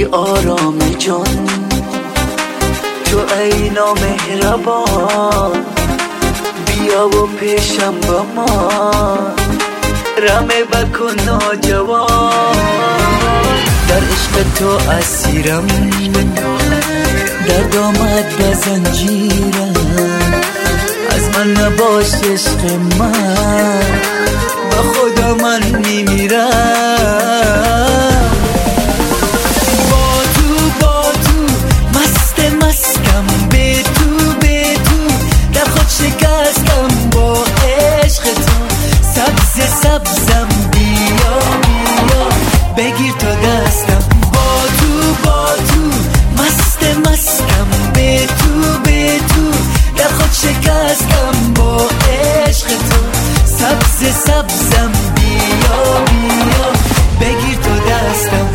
آرام جان، تو ای نامهربان، بیا و پیشم با ما رمه بکن ناجوان. در عشق تو اسیرم، در دامت به زنجیرم، از من نباش عشق من، با خدا من میمیرم. با تو مست مستم، به تو در خود شکستم با عشق تو. سبزم بیا بگیر تو دستم. با تو مست مستم، به تو در خود شکستم با عشق تو. سبزم بیا بگیر تو دستم.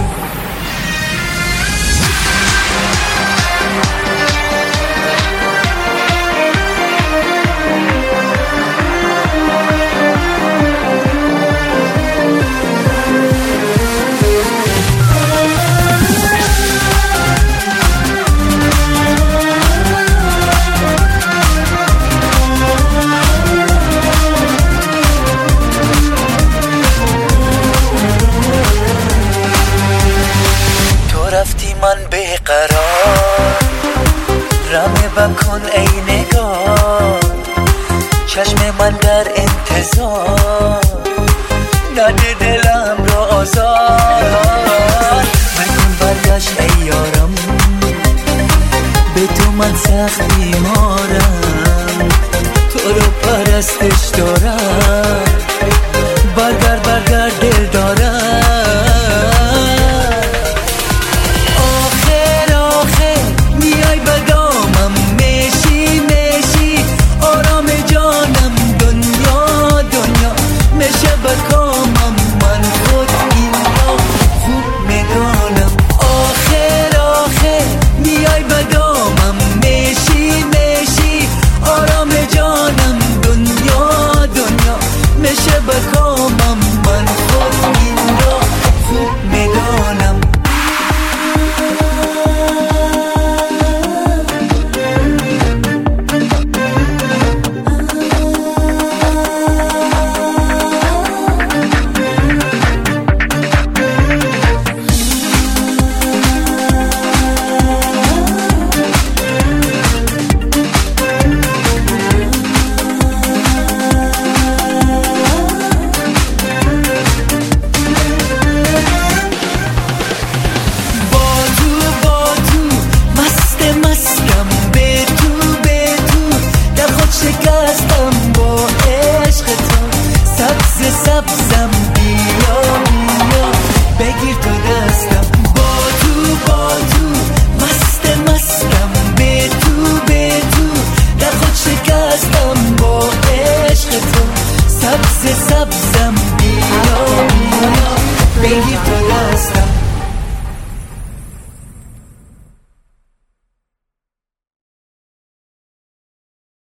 رفتی من بیقرار، رمه بکن ای نگار، چشم من در انتظار، نده دلم را آزار. مکن برگشت ای یارم، به تو من سخت بیمارم، تو رو پرستش دارم. برگرد